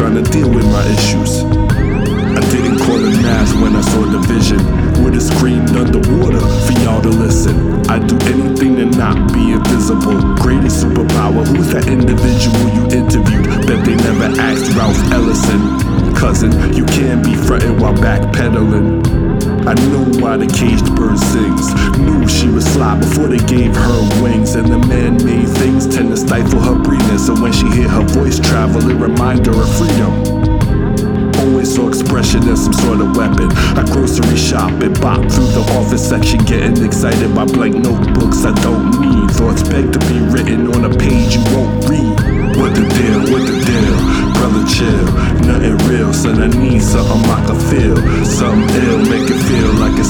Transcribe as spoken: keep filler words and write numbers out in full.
trying to deal with my issues. I didn't call it math when I saw the vision. Would've screamed underwater for y'all to listen. I'd do anything to not be invisible. Greatest superpower, who's that individual you interviewed? Bet they never asked Ralph Ellison. Cousin, you can't be frontin' while backpedaling. I know why the caged bird sings. Knew she was sly before they gave her wings. And the man-made things tend to stifle her breathing. So when she hear her voice travel, it remind her of freedom. Always saw expression as some sort of weapon. I grocery shop and bop through the office section, getting excited by blank notebooks I don't need. Thoughts beg to be written on a page you won't read. What the deal, what the deal? Brother chill, nothing real, son I need something I can feel. Something ill, make it feel like it's